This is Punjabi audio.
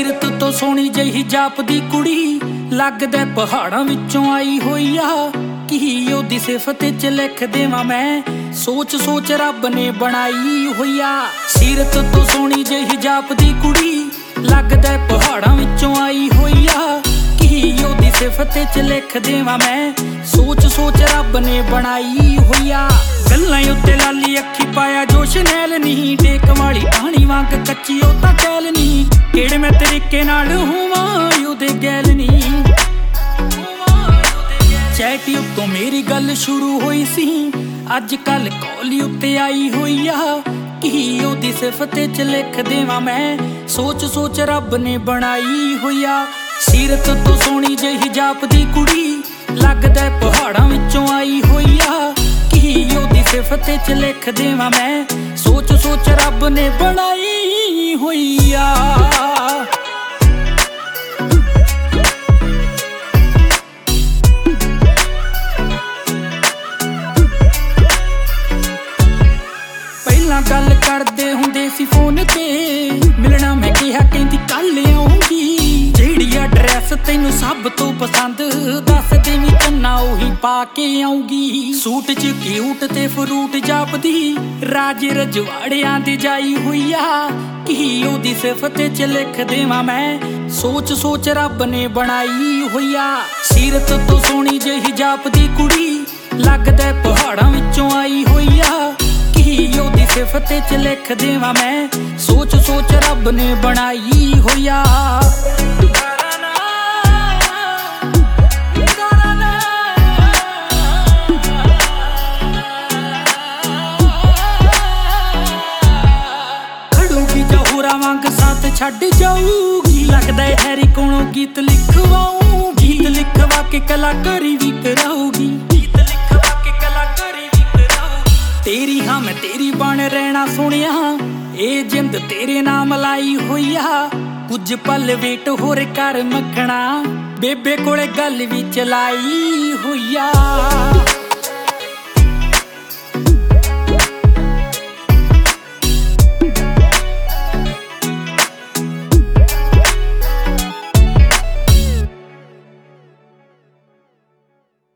ਸੀਰਤ ਤੋਂ ਸੋਹਣੀ ਜਿਹੀ ਜਾਪਦੀ ਕੁੜੀ ਲੱਗਦਾ ਪਹਾੜਾਂ ਵਿੱਚੋਂ ਆਈ ਹੋਈ ਆ। ਕੀ ਉਹਦੀ ਸਿਫਤ ਚ ਲਿਖ ਦੇਵਾਂ ਮੈਂ, ਸੋਚ ਸੋਚ ਰੱਬ ਨੇ ਬਣਾਈ ਹੋਈ ਆ। ਸੀਰਤ ਤੋਂ ਸੋਹਣੀ ਜਿਹੀ ਜਾਪਦੀ ਕੁੜੀ ਲੱਗਦਾ ਪਹਾੜਾਂ ਵਿੱਚੋਂ ਆਈ ਹੋਈ ਆ। ਕੀ ਉਹਦੀ ਸਿਫਤ ਚ ਲਿਖ ਦੇਵਾਂ ਮੈਂ, ਸੋਚ ਸੋਚ ਰੱਬ ਨੇ ਬਣਾਈ ਹੋਈ ਆ। ਗੱਲਾਂ ਉੱਤੇ ਲਾਲੀ ਅੱਖੀ ਪਾਇਆ ਜੋਸ਼ ਨੈਲ ਨੀ, ਟੇਕ ਵਾਲੀ ਕਹਾਣੀ ਵਾਂਗ ਕੱਚੀ ਉਹ ਤਾਂ ਕਹਿਲ ਨੀ। ਕਿਹੜੇ ਮੈਂ ਤਰੀਕੇ ਨਾਲ ਹੋਵਾਂ ਉਹਦੇ ਗੈਲ ਨੀ। ਚੈਟੀ ਉੱਤੋਂ ਮੇਰੀ ਗੱਲ ਸ਼ੁਰੂ ਹੋਈ ਸੀ, ਅੱਜ ਕੱਲ ਕਾਲੀ ਉੱਤੇ ਆਈ ਹੋਈ ਆ। ਕੀ ਉਹਦੀ ਸਿਫਤ ਚ ਲਿਖ ਦੇਵਾਂ ਮੈਂ, ਸੋਚ ਸੋਚ ਰੱਬ ਨੇ ਬਣਾਈ ਹੋਈ ਆ। ਸੀਰਤ ਤੋਂ ਸੋਹਣੀ ਜਿਹੀ ਜਾਪਦੀ ਕੁੜੀ ਲੱਗਦਾ ਪਹਾੜਾਂ ਵਿੱਚੋਂ ਆਈ ਹੋਈ ਆ। ਕੀ ਉਹਦੀ ਸਿਫਤ ਚ ਲਿਖ ਦੇਵਾਂ ਮੈਂ, ਸੋਚ ਸੋਚ ਰੱਬ ਨੇ ਬਣਾਈ ਹੋਈ ਆ। ਪਹਿਲਾਂ ਗੱਲ ਕਰਦੇ ਹੁੰਦੇ ਸੀ ਫੋਨ ਤੇ, ਮਿਲਣਾ ਮੈਂ ਕਿਹਾ ਕਹਿੰਦੀ ਕੱਲ ਆਉਂਗੀ। ਜਿਹੜੀ ਐਡਰੈਸ ਤੈਨੂੰ ਸਭ ਤੋਂ ਪਸੰਦ ਦੱਸ ਦੇਵੀਂ ਚੰਨਾ ਉਹੀ ਪਾ ਕੇ ਆਉਂਗੀ। ਸੂਟ ਚ ਕਿਊਟ ਤੇ ਫਰੂਟ ਜਾਪਦੀ ਰਾਜੇ ਰਜਵਾੜਿਆਂ ਦੀ ਜਾਈ ਹੋਈ ਆ। ਕੀ ਉਹਦੀ ਸਿਫਤ ਚ ਲਿਖ ਦੇਵਾਂ ਮੈਂ, ਸੋਚ ਸੋਚ ਰੱਬ ਨੇ ਬਣਾਈ ਹੋਈ ਆ। ਸੀਰਤ ਤੋਂ ਸੋਹਣੀ ਜਿਹੀ ਜਾਪਦੀ ਕੁੜੀ ਲੱਗਦਾ ਪਹਾੜਾਂ ਵਿੱਚੋਂ ਆਈ ਹੋਈ ਆ। ਕੀ ਉਹਦੀ ਸਿਫਤ ਚ ਲਿਖ ਦੇਵਾਂ ਮੈਂ, ਸੋਚ ਸੋਚ ਰੱਬ ਨੇ ਬਣਾਈ ਹੋਈ ਆ। ਖੜੂਗੀ ਜਹੂਰਾ ਵਾਂਗ ਸਾਥ ਛੱਡ ਜਾਊਗੀ, ਲੱਗਦਾ ਹੈਰੀ ਕੋਲੋਂ ਗੀਤ ਲਿਖਵਾਊ। ਗੀਤ ਲਿਖਵਾ ਕੇ ਕਲਾਕਾਰੀ ਵੀ ਕਰਾਊਗੀ। ਤੇਰੀ ਹਾਂ ਮੈਂ ਤੇਰੀ ਬਣ ਰਹਿਣਾ ਸੋਹਣਿਆ, ਇਹ ਜਿੰਦ ਤੇਰੇ ਨਾਮ ਲਾਈ ਹੋਈ ਆ। ਕੁਝ ਪਲ ਵੇਟ ਹੋਰ ਕਰ ਮੱਖਣਾ, ਬੇਬੇ ਕੋਲੇ ਗੱਲ ਵੀ ਚਲਾਈ ਹੋਈ ਆ।